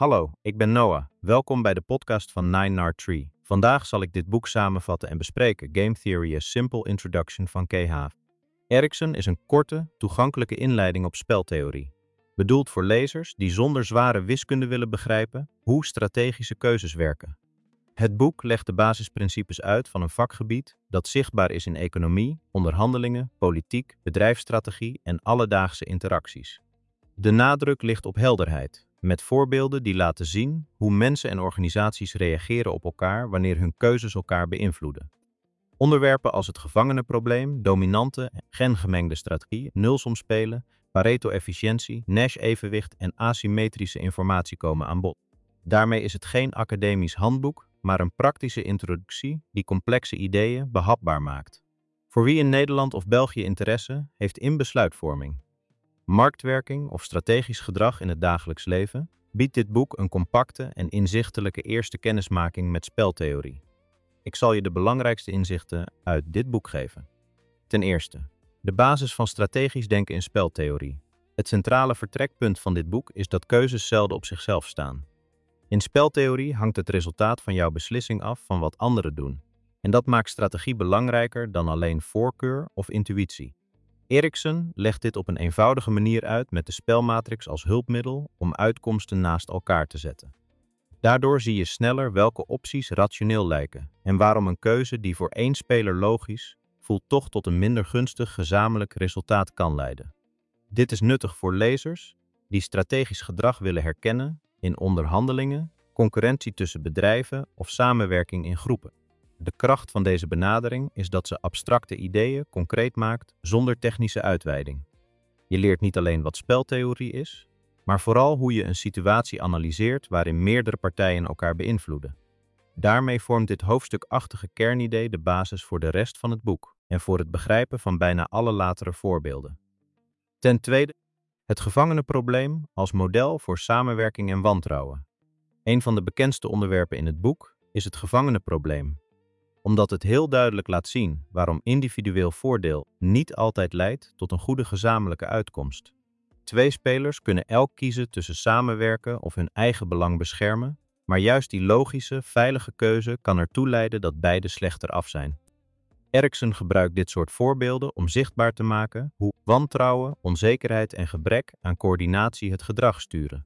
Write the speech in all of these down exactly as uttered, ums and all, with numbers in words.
Hallo, ik ben Noah. Welkom bij de podcast van Nine Nard Tree. Vandaag zal ik dit boek samenvatten en bespreken, Game Theory: A Simple Introduction van K H Erikson is een korte, toegankelijke inleiding op speltheorie. Bedoeld voor lezers die zonder zware wiskunde willen begrijpen hoe strategische keuzes werken. Het boek legt de basisprincipes uit van een vakgebied dat zichtbaar is in economie, onderhandelingen, politiek, bedrijfsstrategie en alledaagse interacties. De nadruk ligt op helderheid, met voorbeelden die laten zien hoe mensen en organisaties reageren op elkaar wanneer hun keuzes elkaar beïnvloeden. Onderwerpen als het gevangenenprobleem, dominante, gengemengde strategie, nulsomspelen, Pareto-efficiëntie, Nash-evenwicht en asymmetrische informatie komen aan bod. Daarmee is het geen academisch handboek, maar een praktische introductie die complexe ideeën behapbaar maakt. Voor wie in Nederland of België interesse heeft in besluitvorming, marktwerking of strategisch gedrag in het dagelijks leven, biedt dit boek een compacte en inzichtelijke eerste kennismaking met speltheorie. Ik zal je de belangrijkste inzichten uit dit boek geven. Ten eerste, de basis van strategisch denken in speltheorie. Het centrale vertrekpunt van dit boek is dat keuzes zelden op zichzelf staan. In speltheorie hangt het resultaat van jouw beslissing af van wat anderen doen. En dat maakt strategie belangrijker dan alleen voorkeur of intuïtie. Erikson legt dit op een eenvoudige manier uit met de spelmatrix als hulpmiddel om uitkomsten naast elkaar te zetten. Daardoor zie je sneller welke opties rationeel lijken en waarom een keuze die voor één speler logisch voelt toch tot een minder gunstig gezamenlijk resultaat kan leiden. Dit is nuttig voor lezers die strategisch gedrag willen herkennen in onderhandelingen, concurrentie tussen bedrijven of samenwerking in groepen. De kracht van deze benadering is dat ze abstracte ideeën concreet maakt zonder technische uitweiding. Je leert niet alleen wat speltheorie is, maar vooral hoe je een situatie analyseert waarin meerdere partijen elkaar beïnvloeden. Daarmee vormt dit hoofdstukachtige kernidee de basis voor de rest van het boek en voor het begrijpen van bijna alle latere voorbeelden. Ten tweede, het gevangenenprobleem als model voor samenwerking en wantrouwen. Een van de bekendste onderwerpen in het boek is het gevangenenprobleem, omdat het heel duidelijk laat zien waarom individueel voordeel niet altijd leidt tot een goede gezamenlijke uitkomst. Twee spelers kunnen elk kiezen tussen samenwerken of hun eigen belang beschermen, maar juist die logische, veilige keuze kan ertoe leiden dat beide slechter af zijn. Erikson gebruikt dit soort voorbeelden om zichtbaar te maken hoe wantrouwen, onzekerheid en gebrek aan coördinatie het gedrag sturen.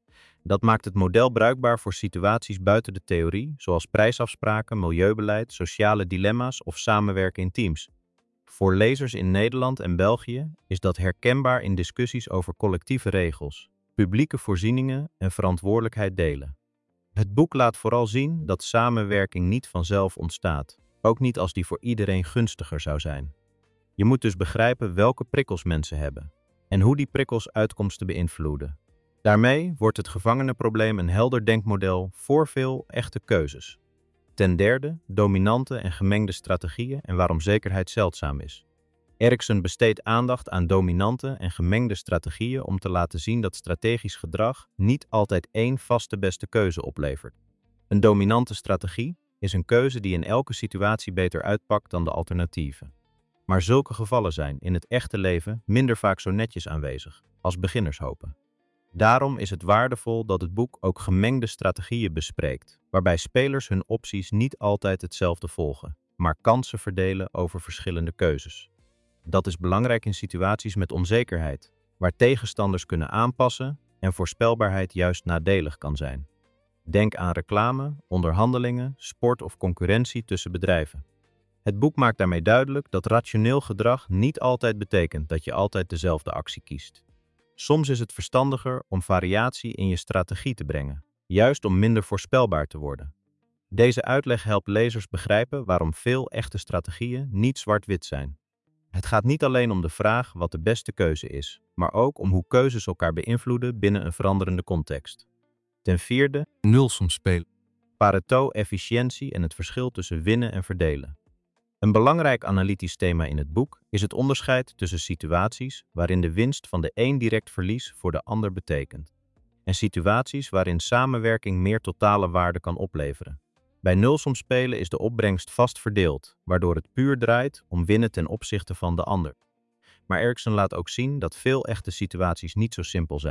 Dat maakt het model bruikbaar voor situaties buiten de theorie, zoals prijsafspraken, milieubeleid, sociale dilemma's of samenwerken in teams. Voor lezers in Nederland en België is dat herkenbaar in discussies over collectieve regels, publieke voorzieningen en verantwoordelijkheid delen. Het boek laat vooral zien dat samenwerking niet vanzelf ontstaat, ook niet als die voor iedereen gunstiger zou zijn. Je moet dus begrijpen welke prikkels mensen hebben en hoe die prikkels uitkomsten beïnvloeden. Daarmee wordt het gevangenenprobleem een helder denkmodel voor veel echte keuzes. Ten derde, dominante en gemengde strategieën en waarom zekerheid zeldzaam is. Erikson besteedt aandacht aan dominante en gemengde strategieën om te laten zien dat strategisch gedrag niet altijd één vaste beste keuze oplevert. Een dominante strategie is een keuze die in elke situatie beter uitpakt dan de alternatieven. Maar zulke gevallen zijn in het echte leven minder vaak zo netjes aanwezig als beginners hopen. Daarom is het waardevol dat het boek ook gemengde strategieën bespreekt, waarbij spelers hun opties niet altijd hetzelfde volgen, maar kansen verdelen over verschillende keuzes. Dat is belangrijk in situaties met onzekerheid, waar tegenstanders kunnen aanpassen en voorspelbaarheid juist nadelig kan zijn. Denk aan reclame, onderhandelingen, sport of concurrentie tussen bedrijven. Het boek maakt daarmee duidelijk dat rationeel gedrag niet altijd betekent dat je altijd dezelfde actie kiest. Soms is het verstandiger om variatie in je strategie te brengen, juist om minder voorspelbaar te worden. Deze uitleg helpt lezers begrijpen waarom veel echte strategieën niet zwart-wit zijn. Het gaat niet alleen om de vraag wat de beste keuze is, maar ook om hoe keuzes elkaar beïnvloeden binnen een veranderende context. Ten vierde, nulsomspelen. Pareto-efficiëntie en het verschil tussen winnen en verdelen. Een belangrijk analytisch thema in het boek is het onderscheid tussen situaties waarin de winst van de een direct verlies voor de ander betekent, en situaties waarin samenwerking meer totale waarde kan opleveren. Bij nulsomspelen is de opbrengst vast verdeeld, waardoor het puur draait om winnen ten opzichte van de ander. Maar Erikson laat ook zien dat veel echte situaties niet zo simpel zijn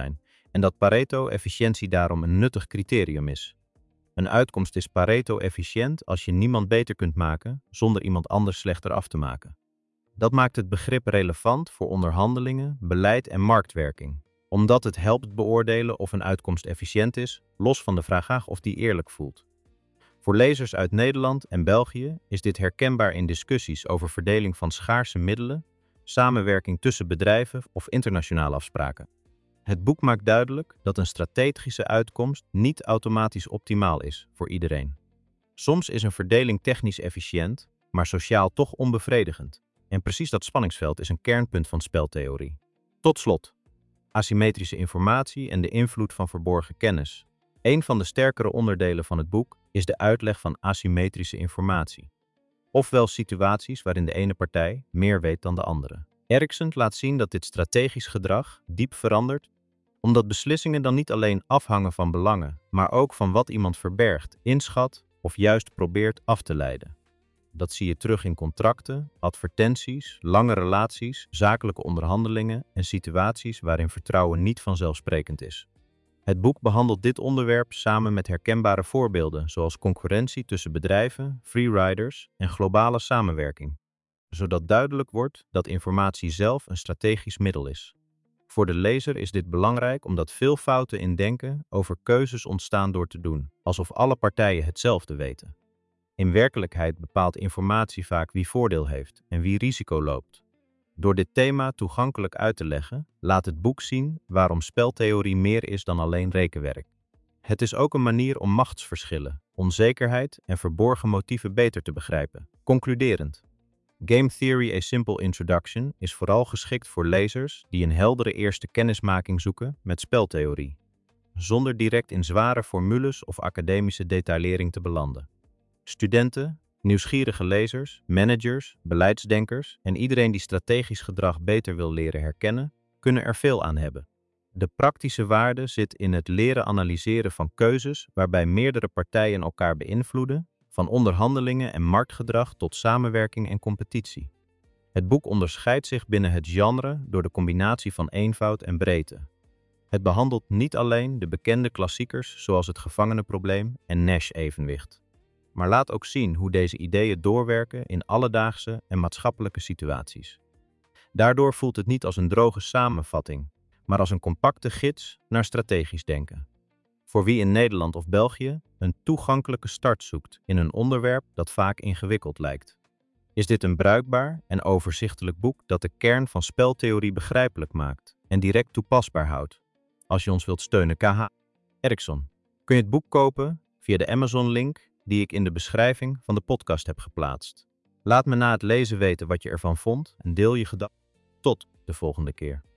en dat Pareto-efficiëntie daarom een nuttig criterium is. Een uitkomst is Pareto-efficiënt als je niemand beter kunt maken zonder iemand anders slechter af te maken. Dat maakt het begrip relevant voor onderhandelingen, beleid en marktwerking, omdat het helpt beoordelen of een uitkomst efficiënt is, los van de vraag of die eerlijk voelt. Voor lezers uit Nederland en België is dit herkenbaar in discussies over verdeling van schaarse middelen, samenwerking tussen bedrijven of internationale afspraken. Het boek maakt duidelijk dat een strategische uitkomst niet automatisch optimaal is voor iedereen. Soms is een verdeling technisch efficiënt, maar sociaal toch onbevredigend. En precies dat spanningsveld is een kernpunt van speltheorie. Tot slot, asymmetrische informatie en de invloed van verborgen kennis. Een van de sterkere onderdelen van het boek is de uitleg van asymmetrische informatie. Ofwel situaties waarin de ene partij meer weet dan de andere. Erikson laat zien dat dit strategisch gedrag diep verandert, omdat beslissingen dan niet alleen afhangen van belangen, maar ook van wat iemand verbergt, inschat of juist probeert af te leiden. Dat zie je terug in contracten, advertenties, lange relaties, zakelijke onderhandelingen en situaties waarin vertrouwen niet vanzelfsprekend is. Het boek behandelt dit onderwerp samen met herkenbare voorbeelden zoals concurrentie tussen bedrijven, freeriders en globale samenwerking, zodat duidelijk wordt dat informatie zelf een strategisch middel is. Voor de lezer is dit belangrijk omdat veel fouten in denken over keuzes ontstaan door te doen, alsof alle partijen hetzelfde weten. In werkelijkheid bepaalt informatie vaak wie voordeel heeft en wie risico loopt. Door dit thema toegankelijk uit te leggen, laat het boek zien waarom speltheorie meer is dan alleen rekenwerk. Het is ook een manier om machtsverschillen, onzekerheid en verborgen motieven beter te begrijpen. Concluderend. Game Theory: A Simple Introduction is vooral geschikt voor lezers die een heldere eerste kennismaking zoeken met speltheorie, zonder direct in zware formules of academische detaillering te belanden. Studenten, nieuwsgierige lezers, managers, beleidsdenkers en iedereen die strategisch gedrag beter wil leren herkennen, kunnen er veel aan hebben. De praktische waarde zit in het leren analyseren van keuzes waarbij meerdere partijen elkaar beïnvloeden, van onderhandelingen en marktgedrag tot samenwerking en competitie. Het boek onderscheidt zich binnen het genre door de combinatie van eenvoud en breedte. Het behandelt niet alleen de bekende klassiekers zoals het gevangenenprobleem en Nash-evenwicht, maar laat ook zien hoe deze ideeën doorwerken in alledaagse en maatschappelijke situaties. Daardoor voelt het niet als een droge samenvatting, maar als een compacte gids naar strategisch denken. Voor wie in Nederland of België een toegankelijke start zoekt in een onderwerp dat vaak ingewikkeld lijkt, is dit een bruikbaar en overzichtelijk boek dat de kern van speltheorie begrijpelijk maakt en direct toepasbaar houdt. Als je ons wilt steunen, K H Erikson, kun je het boek kopen via de Amazon-link die ik in de beschrijving van de podcast heb geplaatst. Laat me na het lezen weten wat je ervan vond en deel je gedachten. Tot de volgende keer.